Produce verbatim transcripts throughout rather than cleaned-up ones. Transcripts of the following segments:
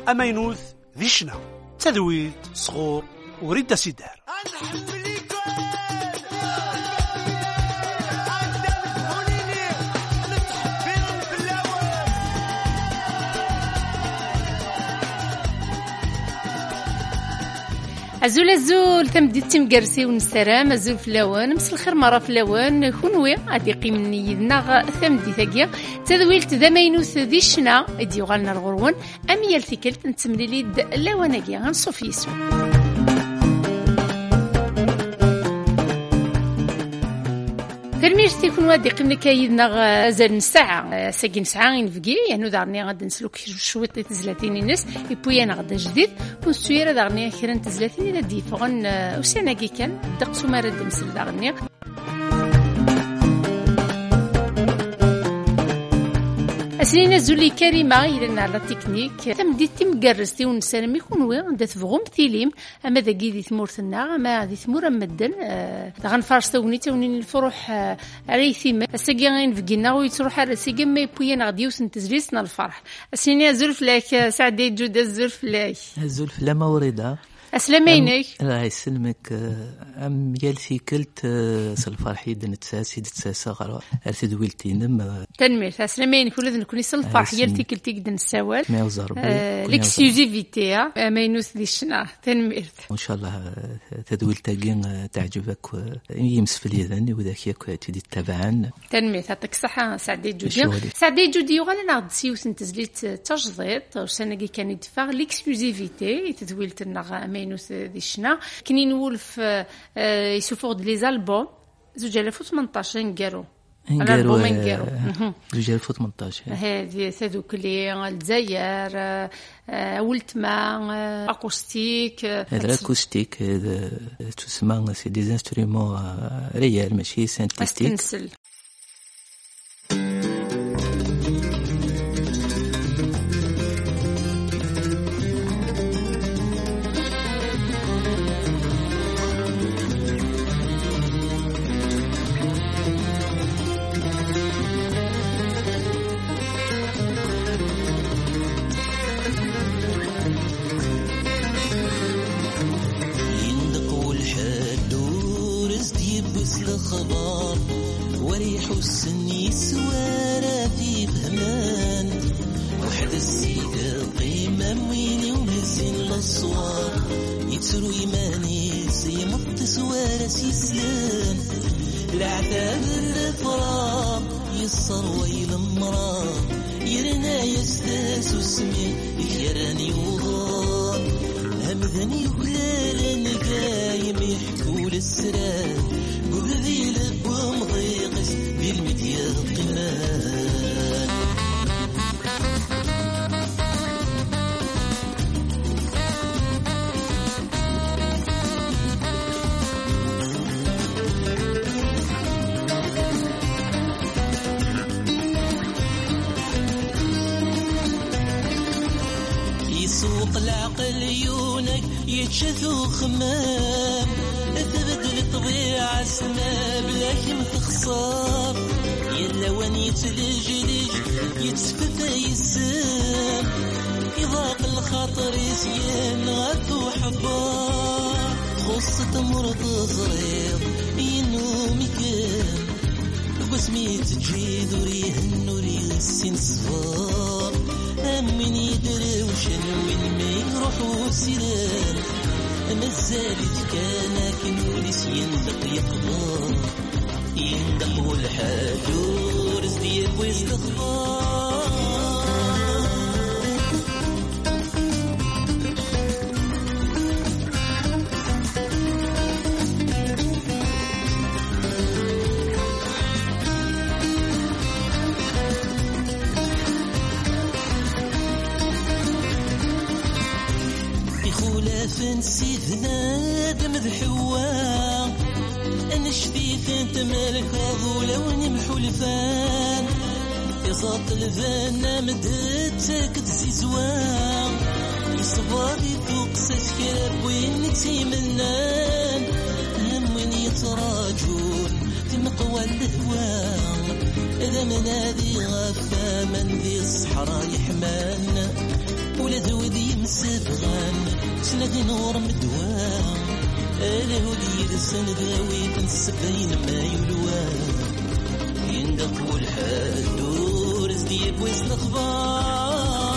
أمينوث ذي شنا تذويت صغور وريد سيدار. أزول أزول تمديت تمقرسي ونسرام أزول فلاوان مس الخير مرة فلاوان كونوي غادي يقيم يدنا ثمدي ثقيا تذويلت ذا ماينوث ذي الشنا إدي يغالنا الغروان أم يالثكلت نتمليليد لاواناكيا غنصوف يسو ترميرتي كون وادي قمنا كايدنا أزال نساعة ساقي نسعة ينفقي يعني دارني غادي نسلوك شويط تزلاتين الناس يبوي أنا غدا جديد ونسويرا دارني خيرا تزلاتين إلى ديفغن وسناكي كان دقسو ما رد نسل دارني أسنين الزولي كريمة إلى على التكنيك تمديت تمقرستي ونسالم يكون وين عند تفغم ثيليم أما ذا قيدي ثمورثنا أما ذي ثمورة مدن أه غنفارس توني توني الفروح أه على ثيمة الساقي غين فقينا ويتروح على ساقي ما يبوينا غادي وسن تزليسنا الفرح أسنين الزول فلاك سعدي جود الزول فلاك الزول فلا موردا أسلامينك الله يسلمك أم يالثي كلت سالفرحي دنتساسي دتساسا غرا أرث دويلتينم تنمير أسلامينك ولد نكوني سالفرح يالثي كلتي قد نساوال ليكسكلوزيفيتي أمينوث دي الشنا تنمير وإن شاء الله تدويلتاكين تعجبك يمس في اليدن وذاك ياك تدي تتابعان تنمير تعطيك الصحة سعدي جودي سعدي جودي يغالا نعد سيوث نتزليت تجضيط وسناكي كان يدفع ليكسكلوزيفيتي تدويلت النغا ماينوث دي الشنا كني نولف يسوفور دي لي زالبوم زوج ألاف وثمنطاش نقارو نقارو زوج ألاف وثمنطاش هذه هذوك اللي الجزائر ولتما اكوستيك هذا اكوستيك تسمى سي دي انسترومون ريال ماشي سانتيستيك الخبر وريح السني سوارة في فهمان وحد السيدة قيمة ويني ومزين الأصوار يتسرو يماني سيمط سوارة سيسلان العتاب الرفرام يصر ويل المرام يرنا يستاس وسمي يخيراني وضار همذني وكلال نقايم يحكوا للسران وبذي لبهم ضيقس بالمديا القمان يسوق العقل يونك يتشثو خمام تبدل الطبيعة سما بلاك متخسر يلا وان يتلجلج يتسفف يسام يضاق الخاطر يسيان غاثو حبار خص تمرض صغير ينومي كان واسمي تجيد وريهن وريغسين صفار أمين يدري وشنو وين ما يروحوا سيران مازالت كان كنوليس يندق يقضى يندق والحاجور زديب ويستغفر فنسيت نادم ذحوان أنا شفيت أنت مالك راضو لو نمحو الفان يزاط الفان مدتك تزيزوان يصبادي توقسات كراب وين تيمنان هم وين يتراجون في مقوى الهوان إذا من هذه غفا من ذي الصحراء يحمان ولا ذودي مسبغان سنادي نور مدوان الهودي دسن ذاوي تنسبين ما يلوان يندق والحدور زديب ويس الأخبار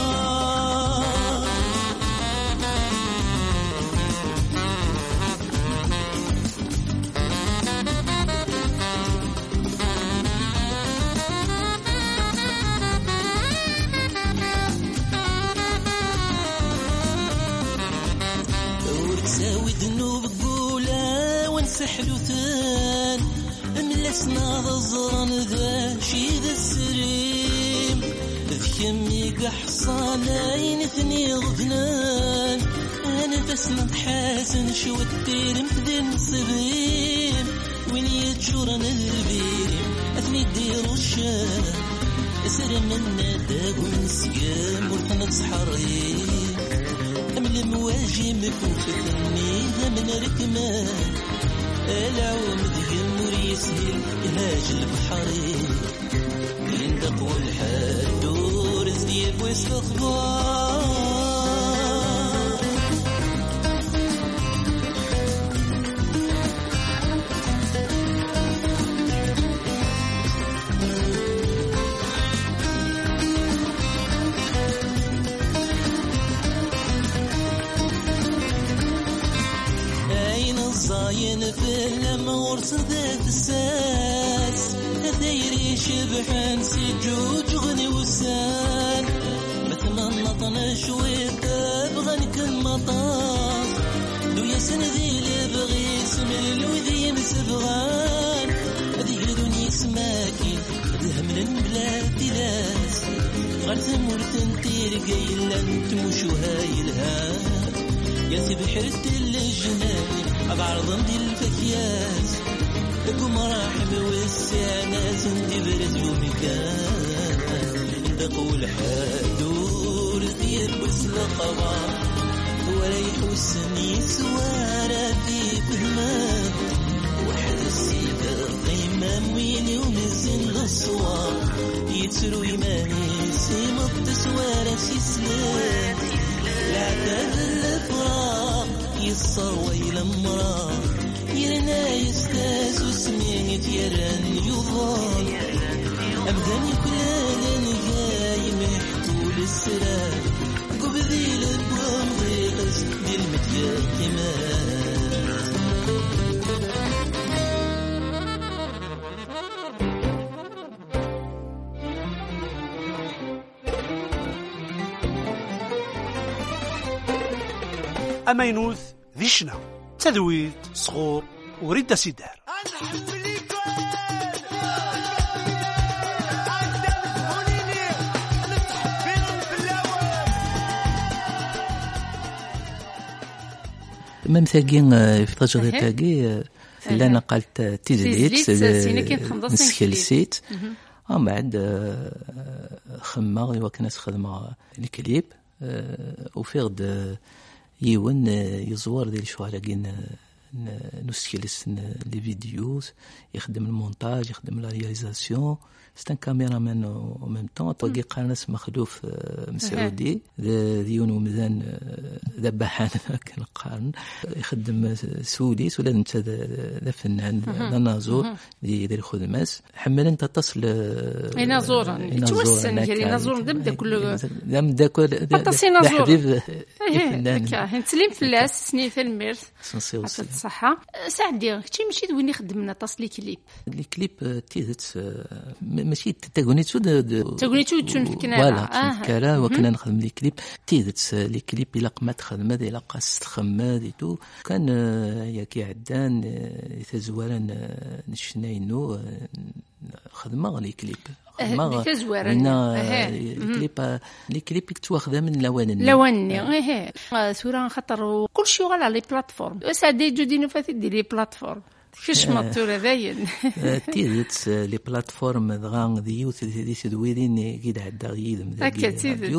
ورتساوي ذنوب قولا ونسحلو ثان ملسنا ضزران ذا شيد السريم ذكمي قحصانين ثني غفنان انا تسند حاسن شو التيرم تدين صبيم وين يتشورن البيرم اثني ديرو الشام اسر من ناداق ونسيام ورثنا صحريم امل المواجي مكوفتني من ركمان العوم دقم وريسهل يهاج البحري يندق والحدور زديب ويس الأخبار الصاين في الأمور صدات الساس ذيري شبحان سجوج غني وسان مثل نطنا شويت بغن كل مطاف لو يسن ذي لبغي سمر الوذي مسبغان ذي دوني سماكين ذهم البلاد تلاس غير ثمور تنتير قيلا انتمشو هاي الهام يا بحرت الجنان بعرض دي الفكياس لكم راحم والساناس انتي برز ومكان دقول حدور دير بس لقبا وريح والسني سوارا في بهمان واحد السيدة قيمة ويني ومزن الصوار يتسرو يماني سيمط سوارا سيسلام لا تذل الفراق يصر ويل امرأ يرنا يستاس وسميت يرن يضال أبدا يكلان جاي محتول السلام قبذي للبغم غيغس دي المتيا كمان أمينوث ذي شنا تذويت صغور وريد سيدار ميم ثاقي في تجربة ثاقي اللي أنا قلت تيزليت نسكلسيت ومن بعد خمّا وكنا خدمة الكليب وفيغد يون يزور ديال شويه كاين نسكلس لي فيديوز يخدم المونتاج يخدم لا رياليزاسيون سي ان كاميرامان او ميم طون توقي قناص مخلوف مسعودي ديون ومزان ذبحان كنقارن يخدم سوليس ولا انت ذا فنان نازور ديال الخدماس حمل انت تصل نازور توسن ديال نازور دم كل دم داكل بطاسي نازور فنان تسليم فلاس سنين في الميرث عطات الصحه سعدي كنتي ماشي دويني خدمنا تصلي كليب لي كليب تيزت ماشي تاغونيتو تاغونيتو تنفكنا فوالا كلا وكنا نخدم لي كليب تيزت لي كليب الا قمت خدمه ديال قاس تخمه ديتو كان يا كي عدان يتزورن نشناينو خدمه لي كليب خدمه تزورن كليب لي كليب كتواخذه من لوانني لوانني ايه صوره خاطر كلشي على لي بلاتفورم وسادي جودينو فاتي ديال لي بلاتفورم كيش مطور باين تيزت لي بلاتفورم دغان ديوت دي سدويرين كي عدا غيدم هكا تيزت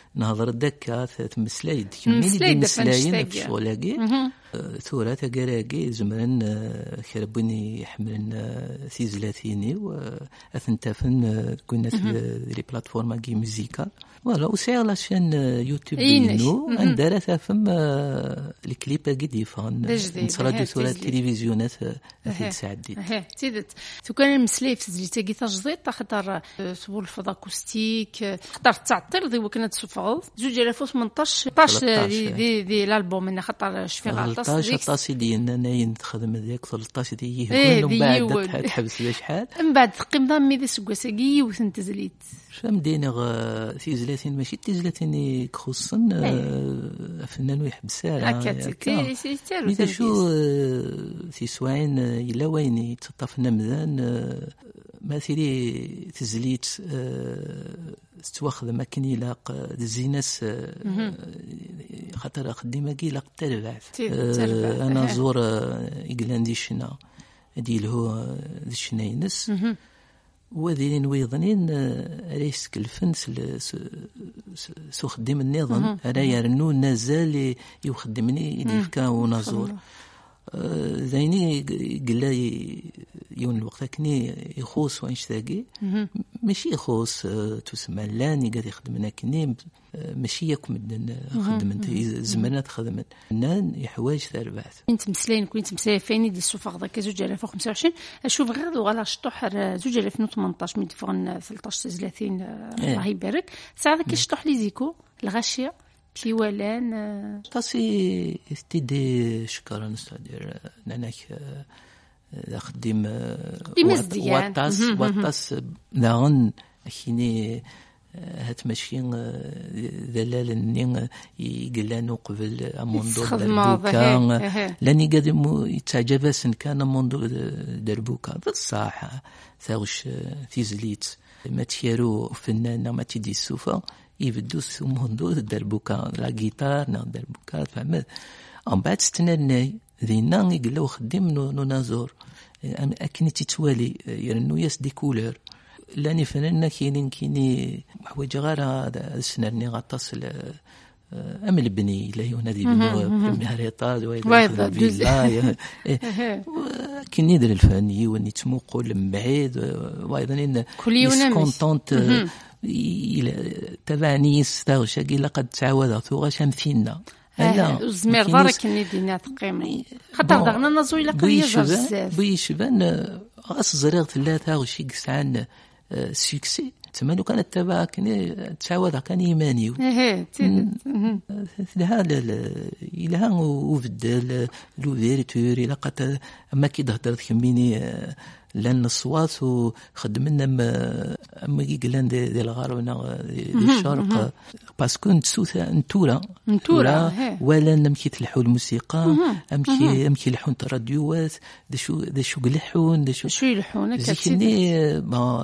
نهضر دكا تمسلاي كملي مسلاين في الشغلاكي ثورة تاكاراكي زمرن كربوني يحملن سيزلاتيني وأثنتافن كنا في لي بلاتفورم كي موزيكال فوالا وسير لاشين يوتيوب ديالو عندها تفهم الكليب كي ديفان نصرا ثورة التلفزيونات في سعدي تيدت تو كان مسلاي في زليتا كي تجديد خاطر سبول الفضا اكوستيك خاطر تعطل ذي وكنا تسفغض زوج ألف وثمنطاش دي دي دي الالبوم من خاطر شفي غلطاس ثلاثطاش ديالنا ناين تخدم هذيك ثلاثطاش ديال من بعد تحبس شحال من بعد تقيم ضامي ذي سكواساكي وثنت زليت فهم دينا تيزلاتين ماشي تيزلاتين خصوصا فنان ويحبس هكا تي تي شو في سواين الا وين تطفنا مذان مثلي تزليت تواخذ مكن يلاق الزيناس خاطر خديمه كي لاق تربعت انا زور يقلاندي شنا ديالو الشناينس وذين ويظنين ريس كلفن سو خدم النظام انا يرنو نازال يخدمني يديفكا ونازور زيني قال لي يوم الوقت كني يخوص وانش ثاقي ماشي يخوص تسمى لاني قاعد يخدمنا كني ماشي ياكم خدمت زمانات خدمت نان يحواج ثربات انت مسلين كنت مسافيني دي الصفاق ذاك زوج ألف وخمسة وعشرين اشوف غير ولا شطح زوج ألف وثمنطاش من فغن ثلاثطاش ثلاثين الله يبارك ساعه كي شطح لي زيكو الغاشيه بيوالان طاسي استدي شكرا نستدير نانك خديم وطاس وطاس داغن كيني هات ماشين دلال النين يقلانو قبل منذ دربوكا لاني قادم يتعجبسن كان منذ دربوكا بالصحة ثاوش تيزليت ما تيارو فنانة ما تيدي السوفا يبدو منذ دربوكا لا جيتار نا دربوكا فهمت أم بعد استناناي ذينا يقلاو خدم نو نازور أكني تتوالي يرنو ياس دي كولر لاني فناننا كاينين كيني حوايج غير هذا السنرني غطاس ام البني لا ينادي بالمهريطات ويدا بالله كاين يدير الفني وني تموقول من بعيد وايضا ان كونطونت تبعني استغشى قال لقد تعودت وغشم فينا لا زمير دارك ني دينا تقيمي خاطر دغنا نزو الا كيجر بزاف بيشبان غاس زريغ ثلاثه وشي كسعان سوكسي تما لو كانت تبع كان تعاود كان يمانيو اها لها لها وبدل لو فيرتور الى قد اما كي تهضر كميني لان الصوات وخدمنا اما كي قلنا ديال الغرب ديال الشرق باسكو نتسوثا نتورا نتورا ولا نمشي تلحوا الموسيقى امشي امشي لحون الراديوات دشو دشو يلحون دشو شو يلحون كتشني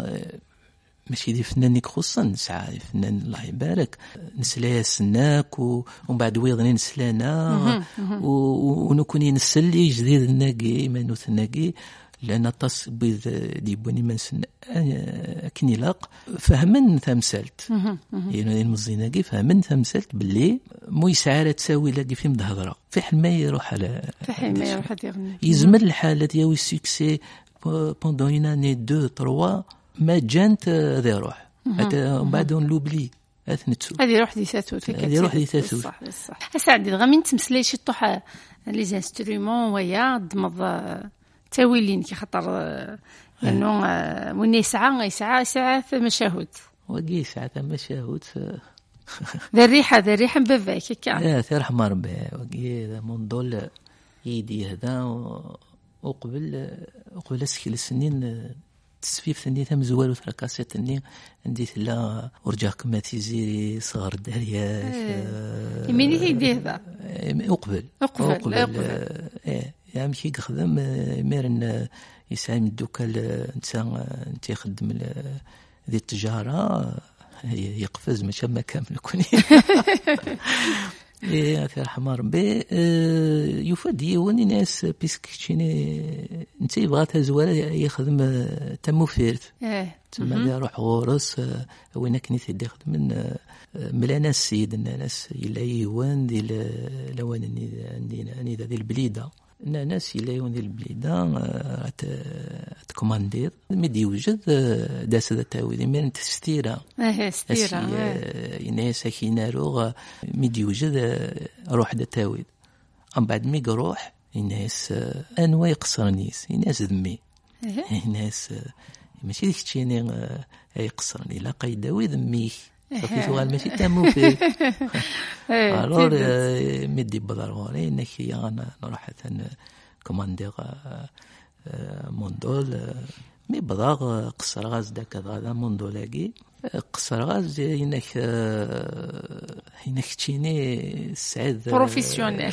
ماشي دي فنان خصوصا نسعى فنان الله يبارك نسلا سناك ومن بعد ويضني نسلانا ونكوني نسلي جديد الناقي ما نوثناقي لأن تص بيض دي بني من سن كني لاق فهمن ثمسلت يعني المزيناقي فهمن ثمسلت باللي مو يسعى تساوي لاقي في مدهضرة في حل ما يروح على في حل ما يروح يغني يزمر الحالة ديالو السكسي بوندون اون اني دو تروا ما جانت ذي روح حتى من بعد نلوبلي اثنتو هذه روح دي ثاثوت هذه روح دي ثاثوت صح صح اسعد غامين تمسلي شي طوح لي انسترومون ويا دمض تاويلين كي خاطر لانه من يسعى يسعى يسعى مشاهد وقي ساعه مشاهد ذا الريحه ذا الريحه بباك كاع لا ترحم ربي وقي منضل يدي هذا وقبل وقبل سكيل السنين تسفيف ثني ثم زوالو ثلاكاسيت ثني عندي ثلا ورجاك ما تيزي صغر الدريات يميني هيدي هذا اقبل اقبل ايه يا مشي يخدم ميرن يساهم الدوكال انت انت يخدم ذي التجاره يقفز ماشي ما كامل كوني إيه في رحمة ربي يفاد يوني ناس بيسك تشيني انت يبغى تزوال يخدم تمو فيرت تما يروح غورس وين كني تدي خدم من ملا ناس سيد الناس إلا يوان دي لوان عندي عندي ذي البليده ناس إلا يوان دي البليده تكوماندير مدي يوجد داس ذا تاويل من تستيرا اه ستيرا ناس كينا روغ مدي يوجد روح ذا تاويل ام بعد مي روح الناس انواع يقصر نيس الناس ذمي الناس ماشي ديك تشيني يقصرني لا قيداوي ذمي صافي سؤال ماشي تامو فيه الور مدي بضروري انك انا نروح ثان كوماندير موندول مي بضاغ قصر غاز داك هذا موندولاكي قصر غاز انك انك تشيني سعيد بروفيسيونيل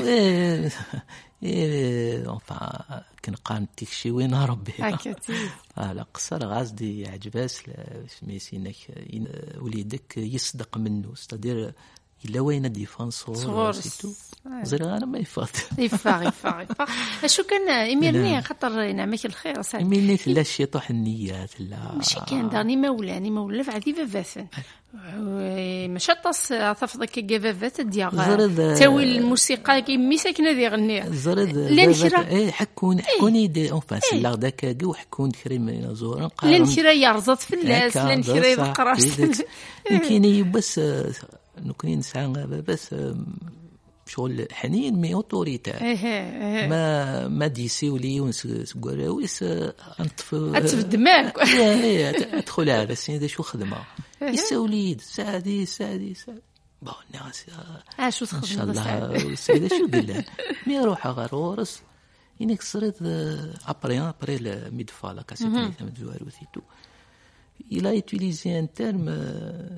ايه اونفا كنقان تيكشي وين ربي هكا على قصر غازدي عجباس سميتي انك وليدك يصدق منه ستادير الا وين ديفونسور سيتو زير انا ما يفات يفاغ يفاغ يفاغ شو كان اميرني خاطر ينعمك الخير صاحبي اميرني لا شي طح النيات لا ماشي كان داني مولاني مولف عادي فافاسن ماشي طاس تفضك كافافات ديال تاوي الموسيقى كيمي ساكنه دي غني زرد اي حكون حكوني دي اونفا سلا داك كي وحكون كريم زورا قال لين شرا يرزط في الناس لين شرا يبقراش يمكن بس نكوني نسعى بس شغل حنين مي اوتوريتار ما ما ديسي ولي ونسقراويس انطفو اتف دماغك ادخل على سين شو خدمه يسوليد سعدي سعدي سعدي بون ناس اه شو تخدم ان شاء الله سيدي شو قال مي روح غارورس انك صرت ابري ابري الميدفالا كاسيتي ثم دوارو الى يوتيليزي ان تيرم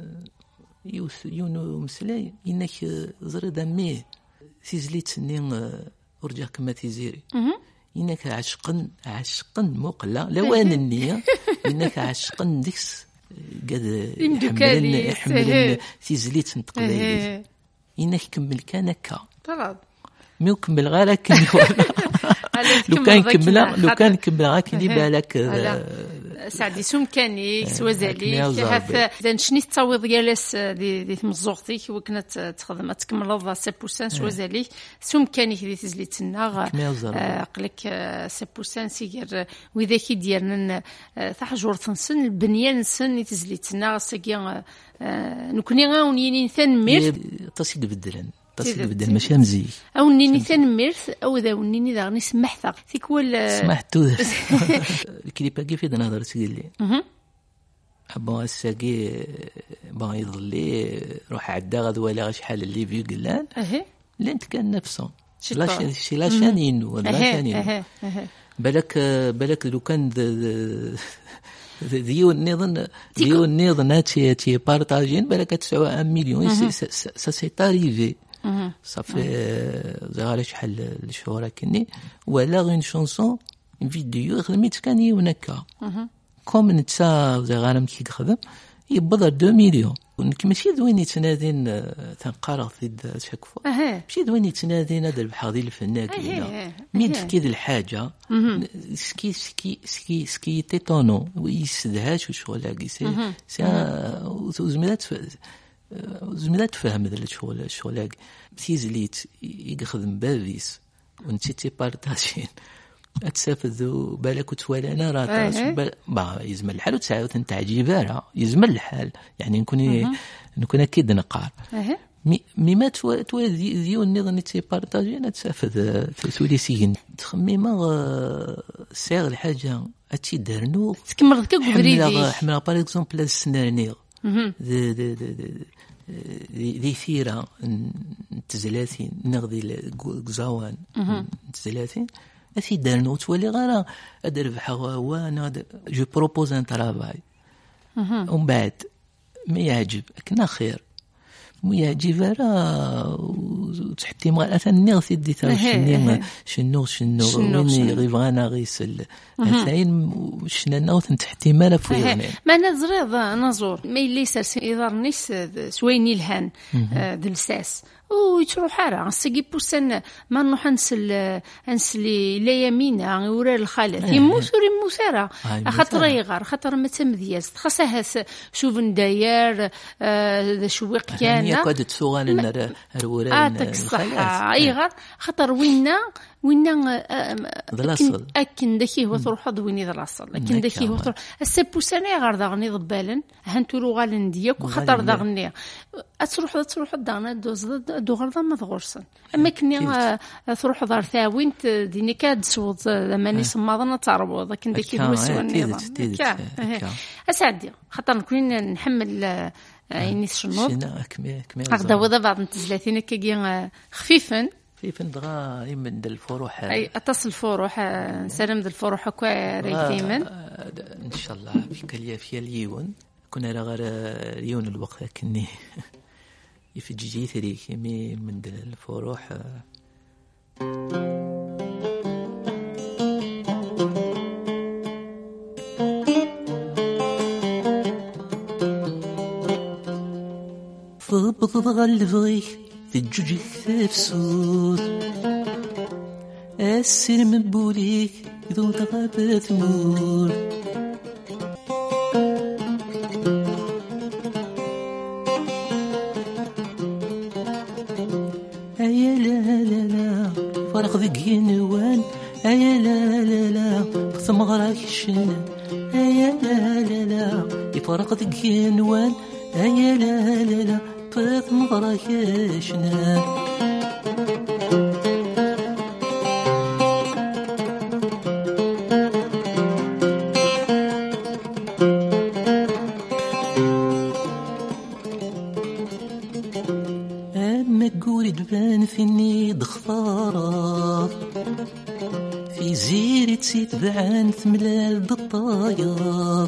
يونو مسلاي انك زرد مي سيزليت سنين ورجع كما تيزيري انك عشقن عشقن مقلا لوان النيه انك عشقن ديكس قد يحملن يحملن سيزليت نتقلي انك كمل كان هكا طراد مي كمل غير لكن لو كان كمل لو كان كمل غاك اللي بالك سعدي سمكاني سوازالي هاث شني التعويض جالس دي دي مزوغتي وكنت تخدم تكمل سبعة بالمئة سوازالي سمكاني دي تزليتنا قلك سبعة بالمئة سير واذا كي ديالنا تحجور تنسن البنيان نسن تزليتنا ساكي نكوني غاونيين ثنمير تصيد بدلن تصيد بدل ماشي مزي او نيني ثنميرث او ذا ونيني ذا نسمحثا تيكول سمحتو الكليب كيف يدنا نهضر تقول لي بون الساقي بون يضلي روح عدا غدوه ولا شحال اللي فيو قلان اللي انت كان نفسه لا شي لا شانين ولا شانين بالك بالك لو كان ديو النظن ديو النظن هاتي تي بارطاجين بالك تسعة مليون سا سي تاريفي صافي زغال شحال الشهور كني ولا غين شونسون فيديو خدمت كان يونكا كوم نتا زغال مكي خدم يبضر دو مليون ونك ماشي دويني تنادين تنقرا في شكفو ماشي دويني تنادين هذا البحاضي الفناك هنا مين كيد الحاجه سكي سكي سكي سكي تيتونو ويسدهاش وشغل سي سي زميلات زميلات فهم هذا الشغل الشغل تيزليت يخدم بافيس ونتي تي بارطاجين اتسافذو بالك وتوالى انا راه با يزمل الحال وتسعه تنتعجيبه راه يزمل الحال يعني نكون نكون اكيد نقار مي مي تو ديو النظام تي بارطاجي انا تسافذ تولي سين تخميمه سير الحاجه اتي دارنو تكمل ديك غريدي حمل باغ اكزومبل السنانير دي دي دي دي ثيره تزلاتين نغدي القزاوان تزلاتين أثي دارنو تولي غير أدر بحوا وانا جو بروبوز ان ترافاي ومن بعد ما يعجب كنا خير مو يعجب راه وتحتي مغا ثاني غثي دي شنو شنو شنو وين يغيفانا غيسل ثاين شننا وتحتي مالا فوقنا ما نزريض نزور ما ليس يضر نيس سويني الهان دلساس ويتروح على سيجي بوسن ما نروح نسل نسلي لا يمينة ورا الخالة يموت ورا يموت راه خاطر يغار خاطر ما تمدياز خاصها شوف نداير ذا شويق كان هي قد تسوغان الورا عطيك الصحة يغار خاطر وينا وينا ذلاصل اكن داكي هو تروح ويني ذلاصل لكن داكي هو تروح السبوسانه غير داغني ضبالن هانتولو غالن ديك وخاطر داغني تروح تروح داغنا دوز دو غرضه ما تغرسن اما كني تروح دار ثاوين ديني كاد صوت ماني صماضنا تربوض لكن داكي هو سوى النظام اسعدي خاطر نكون نحمل يعني الشنوط هكذا وذا بعض التزلاتين كي خفيفا في فندغا يمن دل الفروح اي اتصل الفروح سلام دل الفروح كواري ديما ان شاء الله في كليا في اليون كنا غير اليون الوقت كني يفجي ثري كمي من دل الفروح فبض غلبغي في الجوج تفسود السر من بوليك ذو تغابت مور أيا لا لا لا فرق ذي نوان أيا لا لا لا ختم غراك الشنان أيا لا لا لا يفرق ذي نوان أيا لا لا لا فات مغراك شنان أما قولي دبان فيني دخفارات في زيري تسيتبعان ثملال دالطايات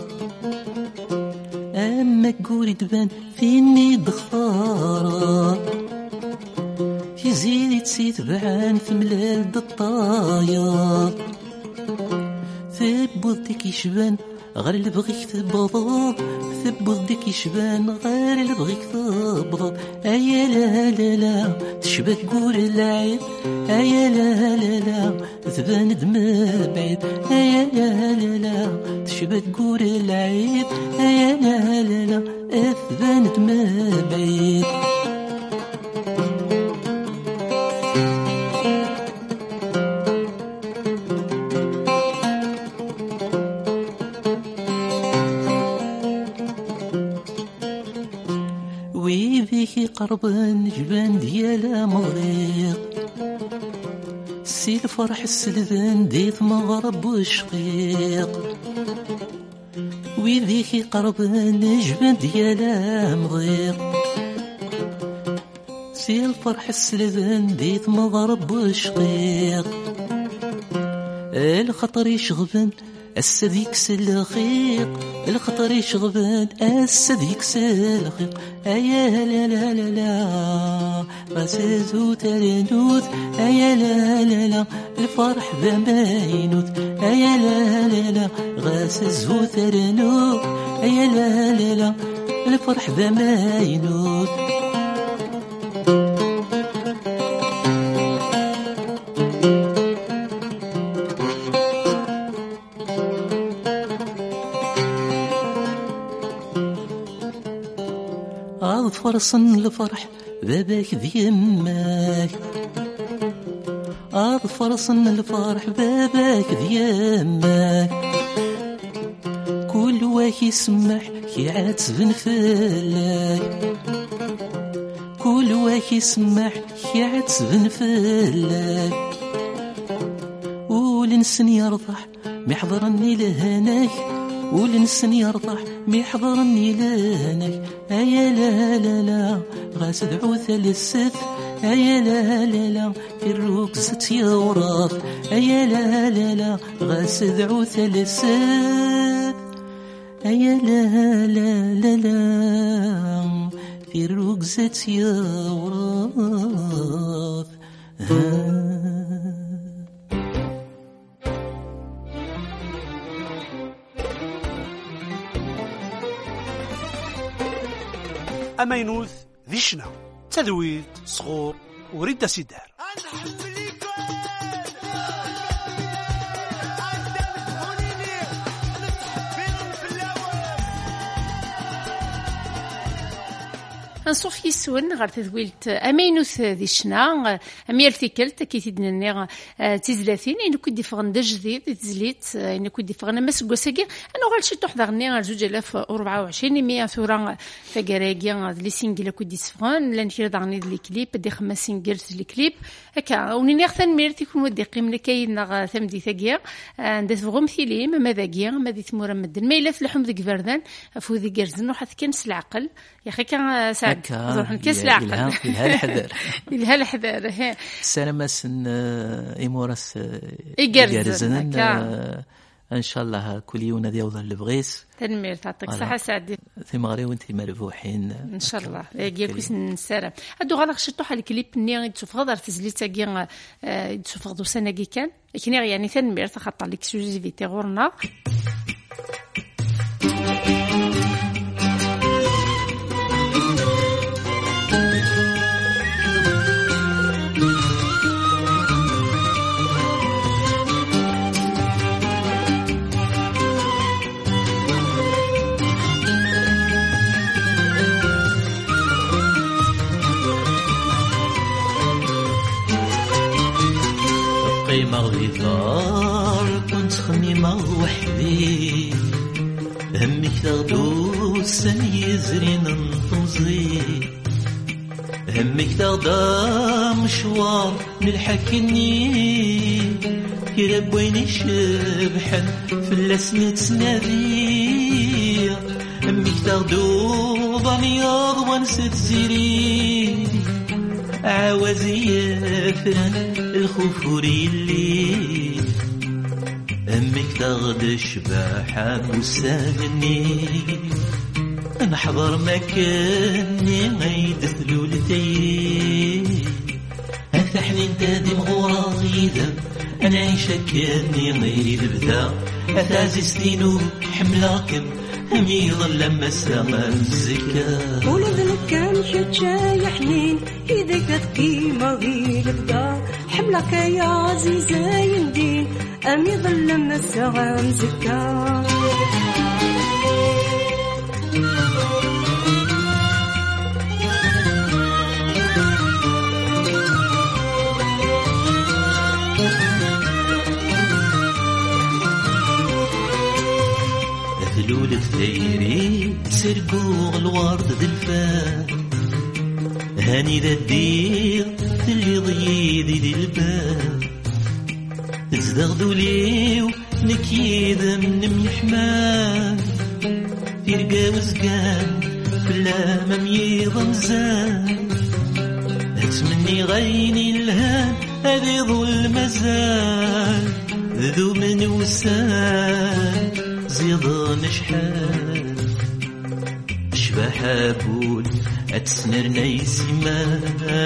أما قولي دبان فيني دخفارات في زيري تسيتبعان ثملال دالطايات ثبوت ديك يشبان غير اللي بغيك تبضض ثبوت ديك يشبان غير اللي بغيك تبضض أيا لا لا لا تشبك قول العيب أيا لا لا لا تبان دم بعيد أيا لا لا لا تشبك قول العيب أيا لا لا لا تبان دم بعيد ويبيكي قربان جبان ديالا مضيق سي الفرح السلبان ديت مغرب وشقيق ويبيكي قربان جبان ديالا مضيق سي الفرح السلبان ديت مغرب وشقيق الخطر يشغبن السديك سلخيق الخطر يشغبان السديك سلخيق أيا لا لا لا لا غسزو ترنوت أيا لا لا لا الفرح بماينوت أيا لا لا لا غسزو ترنوت أيا لا لا لا الفرح بماينوت عاد فرصن الفرح باباك ديماك عاد فرصن الفرح باباك ديماك كل واحد يسمح يعاتبن فلاك كل واحد يسمح يعاتبن فلاك ولنسن يرضح محضرني لهناك ولنسن يرضح محضرني لهناك أيا لا لا لا غاس دعوث للست أيا لا لا لا في الركزة يوراث أيا لا لا لا غاس دعوث للست أيا لا لا لا لا في الركزة يوراث أمينوث ذي شنا تذويد صغور وريد سيدار. نصوف يسون غير تذويلت امينوث ذي الشنا امير ثيكلت كيتدنني تيزلاتين انو كدي فغن دا جديد تزليت انو كدي فغن مس كوساكي انا غير شي توحد غني جوج آلاف وأربعة وعشرين مية ثورا فكراكي لي سينجل كدي سفغن لان كي دغني لي كليب دي خمس سينجل لي كليب هكا وني نختن مير تيكون ودي قيم لكاين نغ ثمدي ثاكيا ندات فغم ثيليم ما ذاكيا ما دي ثمورا مدن ما الا فلحم ذيك فردان فودي كرزن وحد كنس العقل يا اخي كان ساعد نروح نكس العقل إلها الحذر إلها الحذر السلامة سن إيمورس إيجارزن إن شاء الله كل يوم ديال البغيس تنمير تعطيك صحة سعدي في مغرب وانت مربوحين إن شاء الله يا كويس نسارة هادو غالق شطوح على الكليب ني تشوف غدر تزليت كي تشوف غدو سنة كي كان كني يعني تنمير تخطى ليكسكلوزيفيتي غورنا مغري دار كنت خميمة وحدي همك تاخدو السني زرين نطمزي همك تاخدا مشوار نلحكني كي ربويني شبحن في اللسنة تنادي همك تاخدو ضمياض ونسد زيري عوازي فرن الخفوري اللي أمك تاخد الشباحة وسانني نحضر مكاني غيد ثلولتي أثحني انت دي مغورة غيدا أنا عيشة كاني غيري البدا أثازي سنينو حملاكم هم يظل لما السما الزكاة ولد كان شجا يحنين إذا كانت قيمة غير الدار حملك يا عزيزة يندين أم يظل لما السما الزكاة ثلولة ثيري سرقوغ الورد ذي الفات هاني ذا الدير اللي ضيدي ذي الباب تزدغدو ليو نكيدة من ميحمان تيرقى وزقان فلا مميض مزان اتمني غيني الهان هذي ظل المزال ذو من وسان زيضان شحال شبح أبول أتسنر نيسمان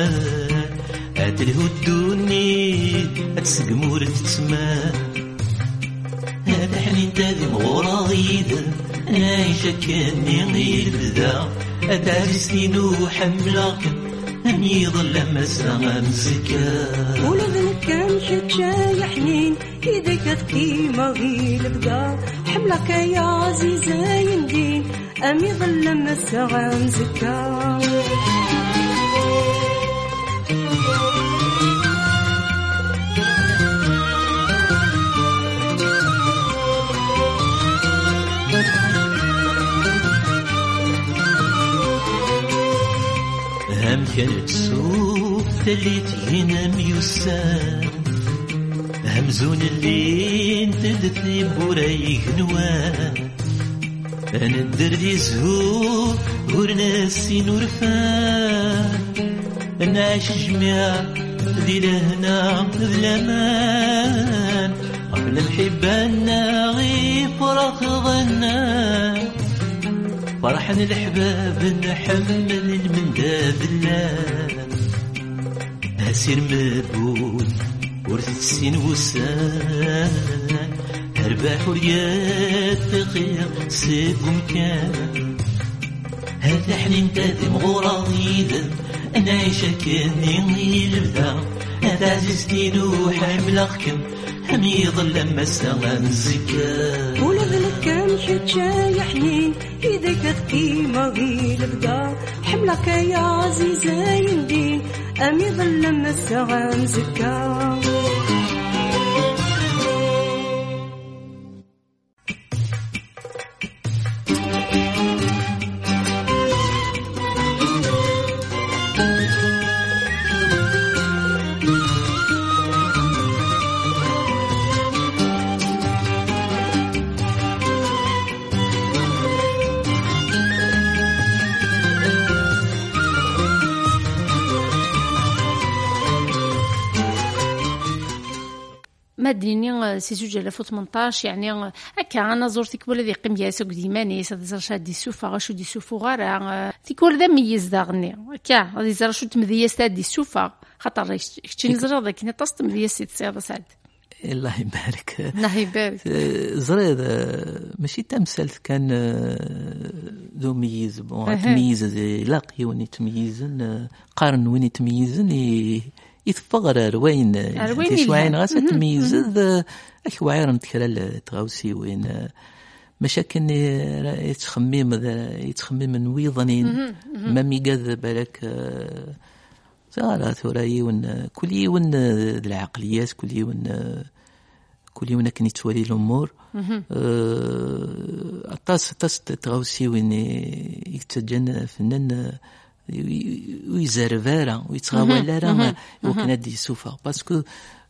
أتلهو الدوني أتسقمور تتسمان هذا حنين تاذي مغورا غيدا عايشة كاني غير بدا أتعري سنين وحملاك أم يظل مسا مسكا ولد كان شجا يحنين إذا كانت قيمة غير بدا حملك يا عزيزة يندين أم يظل مسا مسكا هم كانت سوق تليت هنا ميوسان همزون اللي انت دثني بورايك نوان انا الدردي زهور ورناسي نورفان انا عايش جميع ذي لهنا ذلامان قبل الحبان غي فرخ ظنان فرحنا الحباب نحمل من داب الله هسير مبول ورث السين وسان هرباح وريات تقيا سيب مكان هذا حنين تادي مغورا غيدا نعيش كني يلبدا هذا عزيزتي وحملكم هم يظل لما السما نزكا ولا ذلك كان حجة يا حنين إذا كتكي ما غير بدا حملك يا عزيزة يندين أم يظل لما السما نزكا ماديني سي زوج آلاف وثمنطاش يعني هكا انا زرتك ولا ذي قيم ياسك ديماني صدر شاد دي سوفا غاشو دي سوفو غارا تيكور ذا ميز داغني هكا غادي زرا شو تمدياس تاع دي سوفا خاطر كنتي نزرا ذاك ني طاس تمدياس تصير سعد الله يبارك الله يبارك زريد ماشي تمثل كان ذو ميز بون تمييز لاقي وين يتميزن قارن وين يتميزن يتفغر روين تشوين غاسة تميز أكواير نتكرر تغوسي وين مشاكل يتخمم يتخمم من ويظنين ما ميقاذ بالك زارة ثوري ون كل يوم العقليات كل يوم كل يوم كني تولي الأمور أطاس أطاس تغوسي وين يتجن فنان ويزرفارا ويتغاوى راه وكنا دي سوفا باسكو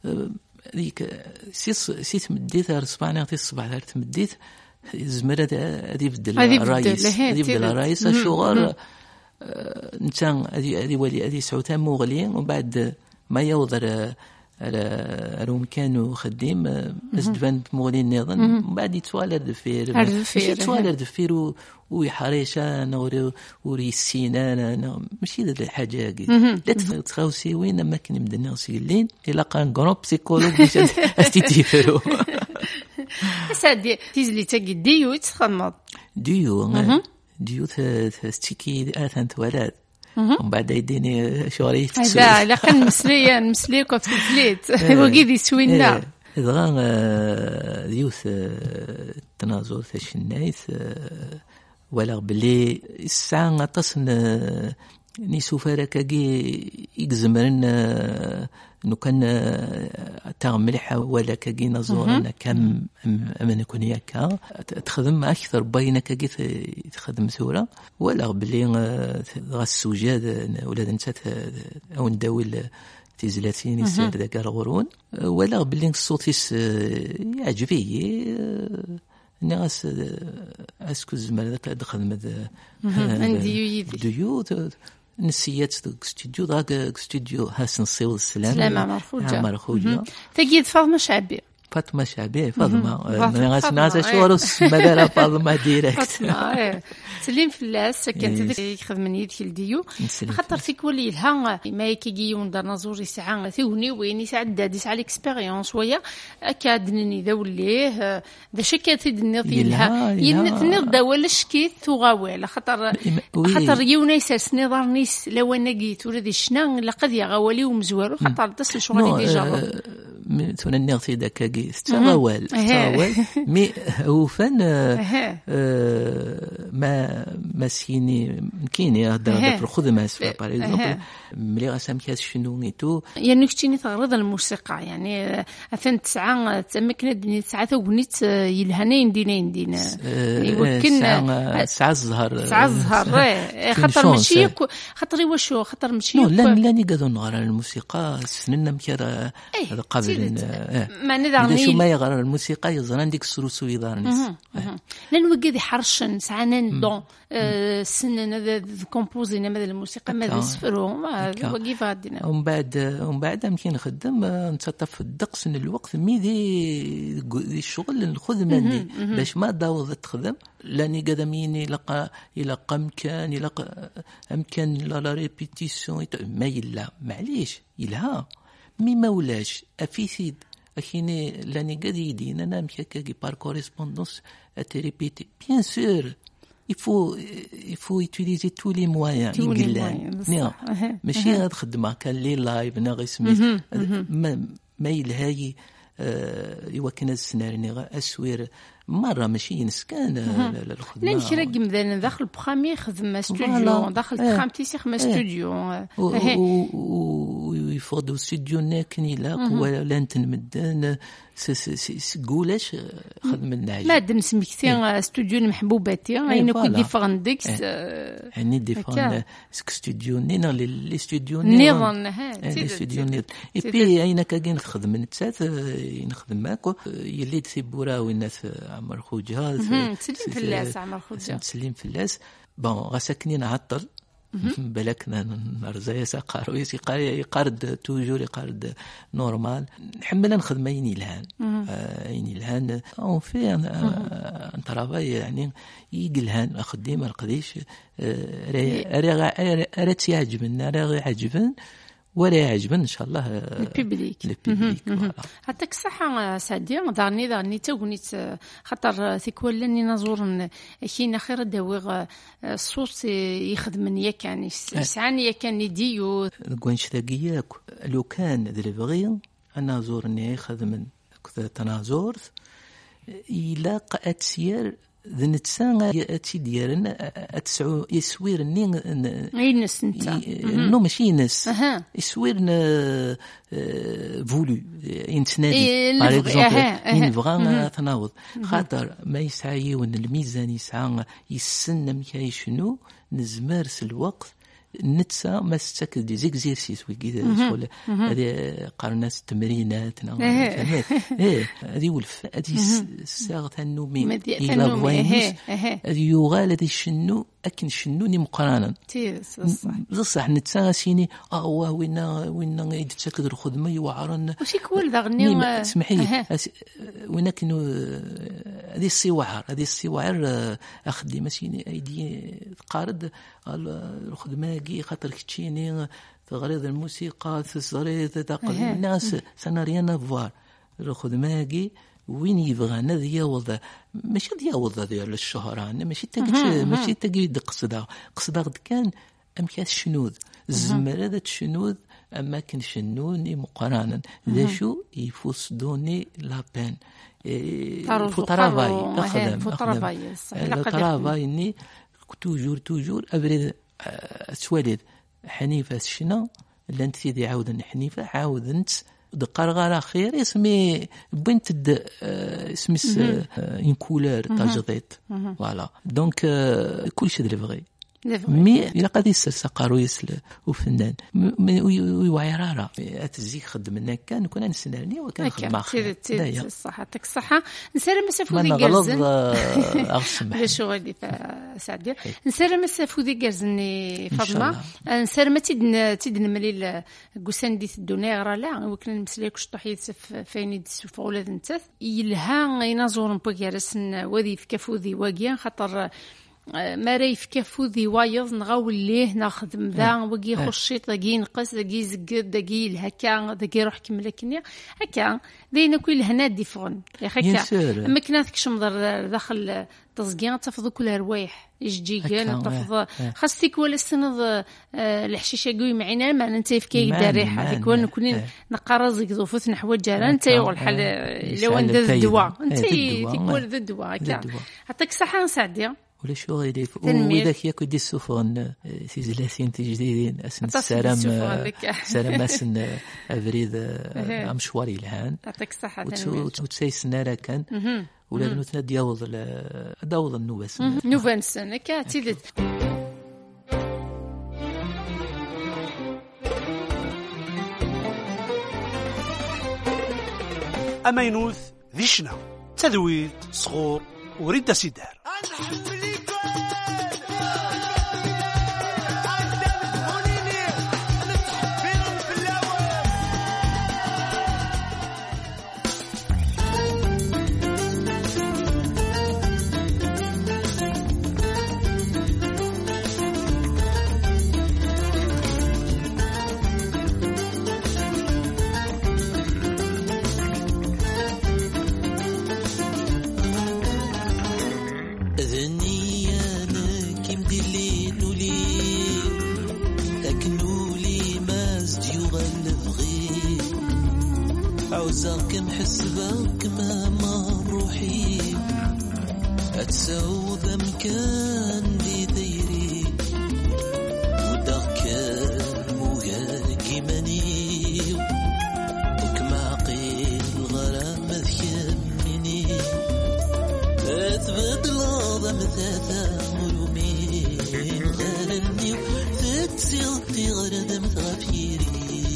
ديك سيس سيت مديت رسباني عطي الصباح تمديت زمر هادي يبدل الرئيس هادي يبدل الرئيس شغل انت هادي هادي ولي هادي سعوتها مغليين ومن بعد ما يوضر على روم كانوا خديم مزدفان مغلي النظام من بعد يتوالر دفير ماشي يتوالر دفير ويحريشا نوري وريسينا انا ماشي هذه الحاجه هذه لا تخاوسي وين ما كان مدنا سيلين الا كان جروب بسيكولوج باش استيتيفرو سادي تيزلي تاكي ديو تخمض ديو ديو تستيكي اثنت ولاد ومن بعد يديني شغلي تسوي لا لا كان مسليه مسليه كنت تليت وكيدي سوينا إذا ديوث التناظر تشنايث ولا بلي الساعة تصن نيسوفا راكاكي يجزمرن نو كان تعملها ولا كاكي نزورنا كم أمن يكون ياكا تخدم أكثر بينك كي تخدم سورة ولا بلي غاسوجاد ولا نتات أو نداول تيزلاتين يسير ذاك الغرون ولا بلي الصوت يعجبي ناس اسكو زعما ذاك دخل مد عندي ديو نسيات ستوديو ذاك ستوديو حسن صيو السلام سلامة مرخوجة مرخوجة تجد فاطمة شعبي فاطمة شعبي فاطمة ناس ناس شو رس مدارة فاطمة ديريكت فاطمة سليم فلاس كانت ذيك يخدمني ذيك الديو خاطر فيك ولي لها ما يكيجي وندار نزور ساعة ثوني وين يساعد دادي يساعد الاكسبيريونس ويا اكادني ذوليه ذا شكات دني لها ينتني داول شكيت تغاول خاطر خاطر يونا يساس نظر نيس لو انا جيت ولدي شنا لقد يغاولي ومزوارو خاطر دس الشغل ديجا تونا نغتي داك استغوال استغوال مي هو فن ما مسكيني كاين هذا في الخدمه اسفا باغ اكزومبل ملي غاسام كاس شنو نيتو يعني كنتي تغرض الموسيقى يعني اثن تسعه تمكن دني تسعه ونيت يلهنين دينين دين يمكن ساعه الزهر ساعه الزهر خاطر ماشي خاطر واش خاطر ماشي لا لا ني قادو نغرى الموسيقى سننا مكره هذا قابل ما نذرني شو ما يغرى الموسيقى يزران ديك السروسو يدارنس لان وقد حرشن سعنا دون سنن هذا كومبوزينا مثل الموسيقى ما سفرهم وقيف غادينا ومن بعد ومن بعد يمكن نخدم نتصطف الدقس من الوقت مي دي الشغل نخذ مني باش ما داوض تخدم لاني قدميني لقى الى امكان الى امكان لا ريبيتيسيون ما يلا معليش يلها مي مولاش افيسيد اكيني لاني قد يدين انا مشاكا بار كوريسبوندونس اتريبيتي بيان سور il faut il faut utiliser tous les moyens يقلان نعم ماشي هاد خدمه كان لي لايف نغ اسمي ما ما يلهاي ايوا كان السيناريو اسوير مره ماشي نسكان الخدمه لا نشرق مثلا داخل بخامي خدم استوديو داخل تخامتي سي خدمه استوديو ويفضل استوديو ناكني لا ولا نتمدن سقولاش خدم النعج ما دم سميكتي استوديو المحبوباتي اين كل ديفرندكس يعني ديفرن استوديو نينا لي استوديو نيضن ها لي استوديو نيض اي بي اين كاين نخدم نتسات نخدم معك يلي تسيبورا والناس عمر خوجها تسليم فلاس عمر خوجها تسليم فلاس بون غاسكني نعطل بالكنا نرزايا ساقارو يقارد توجور يقارد نورمال نحمل نخدم يني الهان يني الهان اون في ان طرافاي يعني يقلهان خديمه القديش راه راه تيعجبنا راه يعجبن ولا يعجبن ان شاء الله الببليك الببليك عطاك الصحه سعدي دارني دارني تاغنيت خاطر ثيكولني نزور كاين خير داوي الصوت يخدم ياك يعني يسعني ياك كان يديو كونش ثقياك لو كان دليفري انا زورني خدم تنازور الى قات سير ذنتسان اتي ديالن اتسعو يسويرني ينس انت نو ماشي ينس يسويرن فولو ينتنادي باغ اكزومبل ينبغى تناوض خاطر ما يسعى ون الميزان يسعى يسن مكاي شنو نزمر الوقت نتسا ما ستاكل دي زيكزيرسيس وكذا شغل هذه قرناس التمرينات ايه هذه ولف هذه الساغ النومي الى بوينس هذه يغال هذه شنو اكن شنوني مقرانا بصح بصح نتسا سيني اه وين وين يتسكد الخدمه يوعرن وشي كول دغني اسمحي لي وين كانوا هذه السوعر هذه السوعر اخدي ماشي ايدي قارد الخدمه كي خاطر كتشيني تغريض الموسيقى تزريد تقل الناس سناريانا فوار الخدمه كي وين يبغى نذيا وضع ماشي ديا وضع ديال الشهران ماشي تاكي ماشي تاكي قصدا قصدا كان امكاس شنود الزمر هذا الشنود اما كان شنوني مقارنه ذا شو يفوسدوني لابين فطرافاي تخدم فطرافاي الطرافاي ني توجور توجور ابرد اسوالد حنيفه الشنا اللي انت سيدي عاود حنيفه عاودنت دقرغره خير اسمي بنت اسمي ان كولور تاجديت فوالا دونك كلشي دليفري مي الى قد يسقارو يسل وفنان ويوعيرارا اتزيك خدمنا كان كنا نسناني وكان خدم اخر صح يعطيك الصحه نسالم مسافودي كرزن باش غادي سعدي نسالم مسافودي كرزني فاطمه نسالم تيدن تيدن ملي كوسان ديت الدنيا راه لا وكنا نمسليك شطحيت فين ديسف ولاد نتاث يلها ينازور بكرسن وذي في كفوذي واقيا خاطر ما رايف كفوذي وايض نغاول ليه ناخذ ذا وقي خشيط دقي نقص دقي زقد دقي الهكا دقي روح كمل كنيا هكا دينا كل هنا ديفون يا هكا اما كنات كشمضر داخل تزقيان تفض كل روايح يجيكان تفض خاصك ولا السنض الحشيشه قوي معنا ما انت في كي داريحه هذيك وين كنا نقرز ظروف نحو الجيران انت والحل لو ندز الدواء انت تقول ذا الدواء هكا عطيك صحه سعديه ولا شو غيدي وذاك ياكو دي السفن في زلاسين تجديدين اسن السلام سلام اسن افريد امشواري الهان يعطيك الصحه وتسيسنا راه كان ولا نوثنا دياوض داوض النوبس نوفنس هكا تيدت امينوث ذيشنا تذويت صغور وريد سيدار ذني عوزاك محسبك ما روحي أتساو ذا مكان دي ديري وداك موغاك يماني وكما قيل الغرام ذكمني أتبدل ذا مثاثا مرومين غالني تتسيطي غرد مثغفيري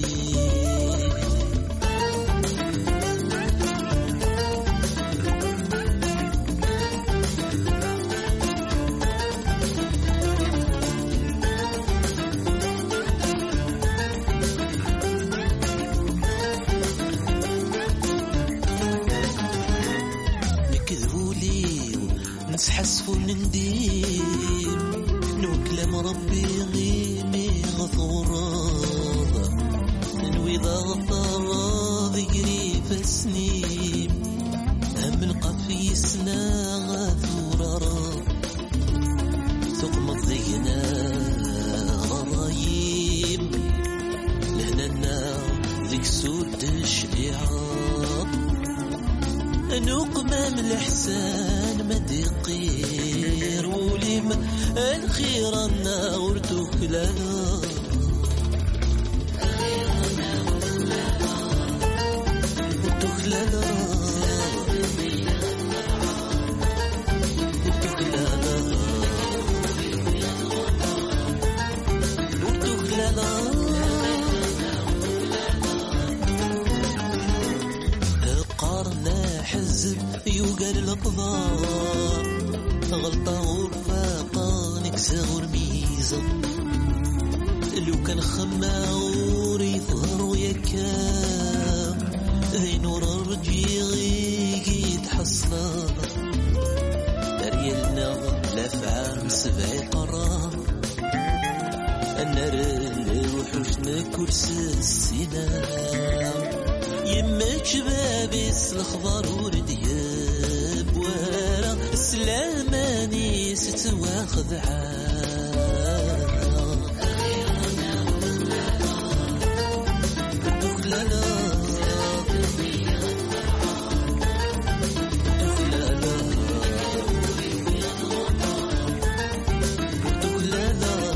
نسحسفو ندير نوكلم ربي غيمي غثوراض نوي ضغطراض يجري فسنين هم القفي سنا غثورارا ثقم الضينا غرايم لهنا ذيك سود الشريعة نقمم الإحسان ما دقير وليم الخير النار تخلالا تخلالا يوقال الأقضاء غلطة غرفة نكسر الميزة لو كان خماور يظهر ويكام ذي نور رجيغي يتحصل ريالنا لافعام سبع قرار النار الوحوش كرسي السنام يمك شبابيس الخضر وردياب ورا السلاماني ستواخذ عام دخلالا دخلالا دخلالا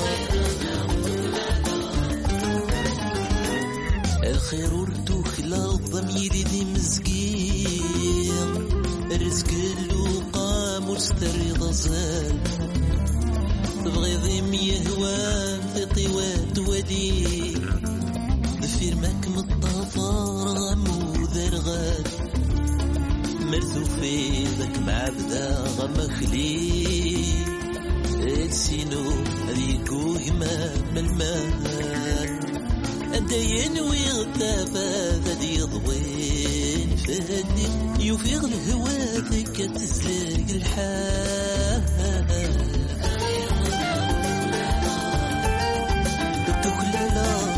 الخير وردو ضميري ذي مزقير رزق اللوقا مرستري ضزال تبغي ذي ميهوان في طوات ودي ذفير ماك مطافر غمو ذرغال مرثو في ذاك معبدا غمخلي السينو هذيكو همام المال أدين ويغتابا ذي ضوين فهدي يفيغ الهواتك تزلق الحال تخلالا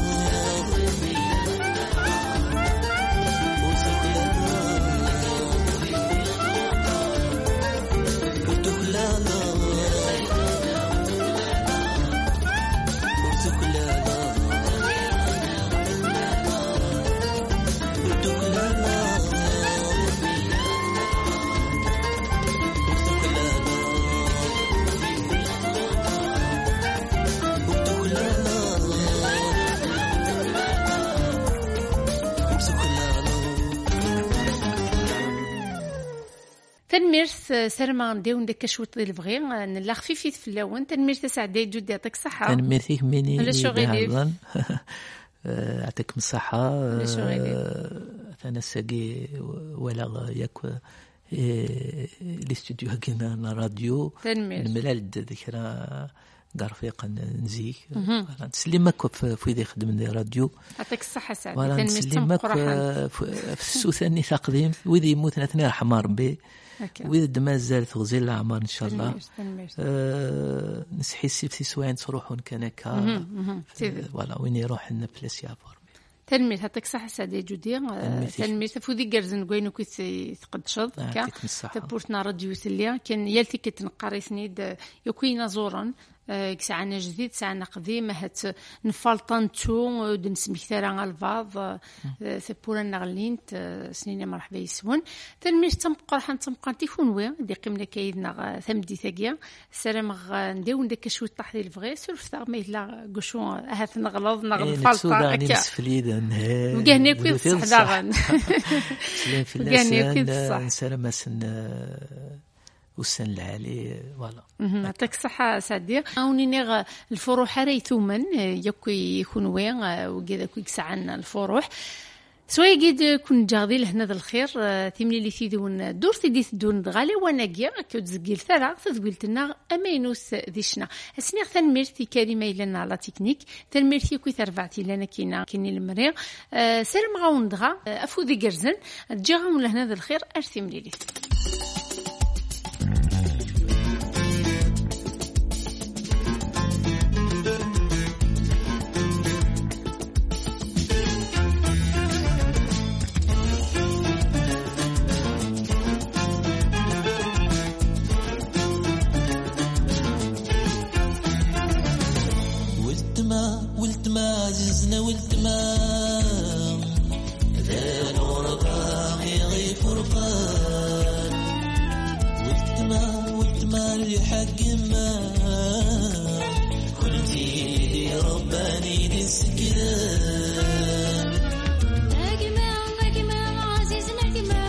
تنميرث سرما نديون داك شوط ديال البغي نلا خفيفيت في اللون تنميرث سعدي جودي يعطيك الصحه تنميرثيك مني ولا شو غيدير يعطيك الصحه ولا شو غيدير انا ساقي ولا ياك الاستوديو هكذا راديو الملال ذكرى قرفيق نزيك نسلمك في ذي خدم ذي راديو يعطيك الصحة سعدي ولا نسلمك في السوثاني تقديم وذي موتنا اثنين رحمة ربي وإذا مازال تغزي الأعمار إن شاء الله أه نسحي في سواين تروحون كنكا ولا وين يروح لنا بلاس يعبر تنميت هاتك صح سعدي جودي تنميت فودي جرزن قوينو كيس تقدشض كا تبورتنا راديو سليا كان يالتي كتنقاري سنيد يكوينا زورا كسعنا جديد سعنا قديم هات نفالطانتو دنسمي كثيرا على البعض ثبورا نغلينت سنين مرحبا يسون تنمير تمقر حن تمقر تيكون وين دي قيمنا كايدنا ثمدي ثقيا السلام نديو ندك شوي طاح ديال الفغي سولف ما يلا قشو هات نغلظ نغلظ فالطا هكا نسفليدا نهار وكاني كوي بصح داغن سلام في اللسان نسلم سن والسن العالي فوالا يعطيك الصحة سعدي أوني نغ الفروح ريثومن يكوي يكون وين وكذا كوي سعنا الفروح سواء قد كون جاضي لهنا ذا الخير تيملي اللي تيدون دور تيدي تدون غالي وانا كيا كيو تزقيل ثرا تزقيل لنا امينوس ديشنا اسني تنمرتي كلمه لنا على تكنيك تنمرتي كوي ترفعتي لنا كينا كيني المريغ سلم غاون دغا افودي قرزن تجاهم لهنا ذا الخير ارثي مليلي عزيزنا والتما ذا نور باغي غي فرقان والتما والتما اللي حقما كنتي لي رباني دي السكران اجمع اجمع عزيزنا اجمع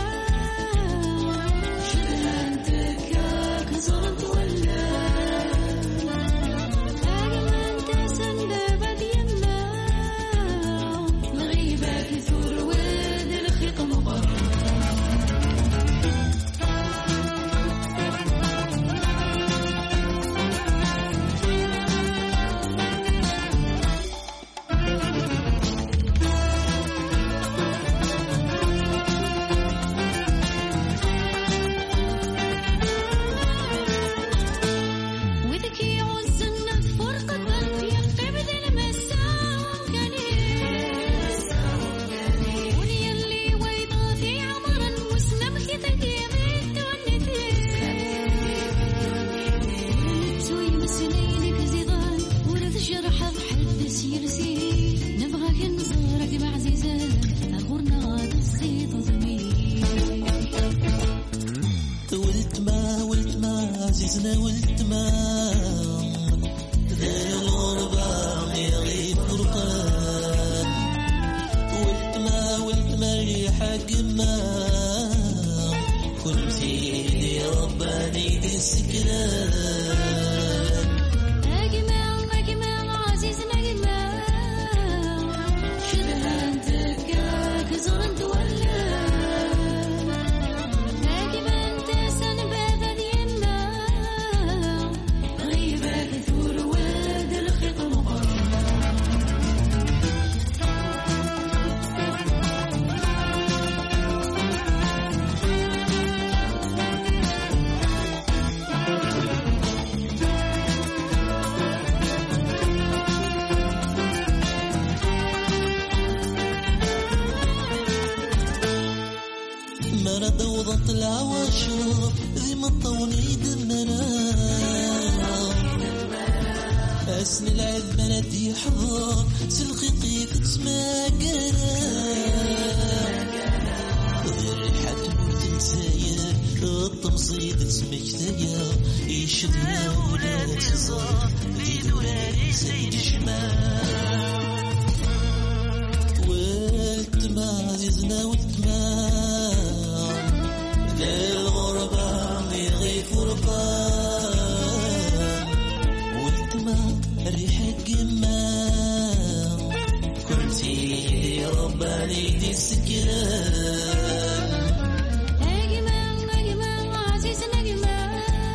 شلانتك كزرت ولا عزيزنا والتما ذا نور باغي غي فرقان والتما والتما اللي حقما كنتي لي رباني دي السكران اجمع اجمع عزيزنا اجمع شلانتك كزرت ولا مرة دوضت العواشر ذي مطوني دمنا أسن العيد بلدي حضر سلقيقيك تسمع قرا غير ريحة موت نسايا التمصيد تسمكتايا يشدنا ولاد صغار ذي دولاري سيد شمال والتما عزيزنا والتما الغربة غي فرقان والتما الريحة قما كنتي لي رباني دي السكران اجمع اجمع عزيزنا اجمع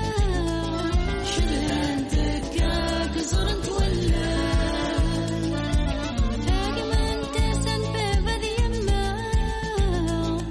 شلانتك كزرت ولا اجمع انت سنبه بذي يما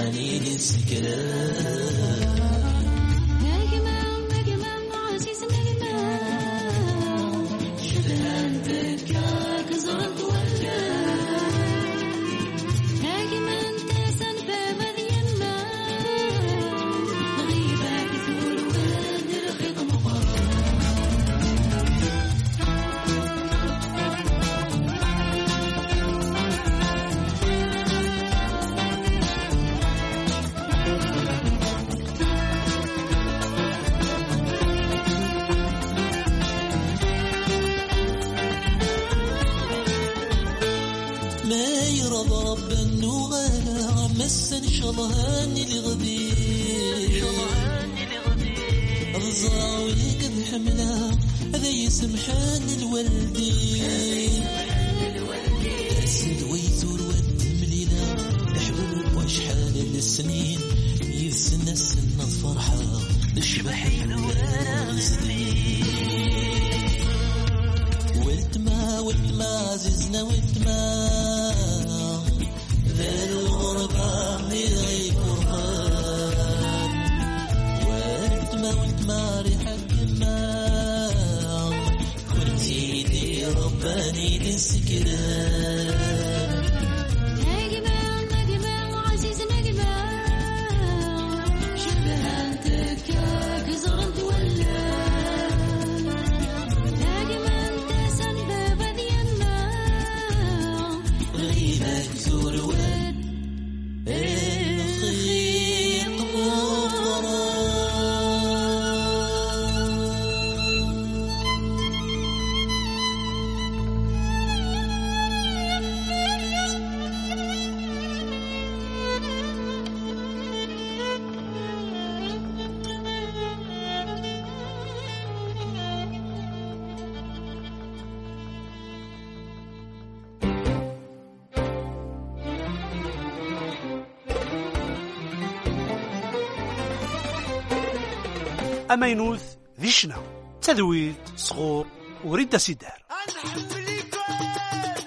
رباني للسكران شضهاني لغبي رزاوي قد حملها هذا يسمحاني الوالدي سدويت الود مليلة الحبوب وشحال السنين يسنى السنة فرحة بالشبحي والرزقين والتما والتما ززنا والتما ذا الغربة ميغي قربان والتما والتما ريحة الدماغ كنتي دي رباني للسكران نجمع نجمع عزيز نجمع شبهانتك كزر تولى نجمع انت سنباب ديالنا غيبك زور ود الخيط مغرى أمينوث ذي شنا تذويت صغور وريد سيدار.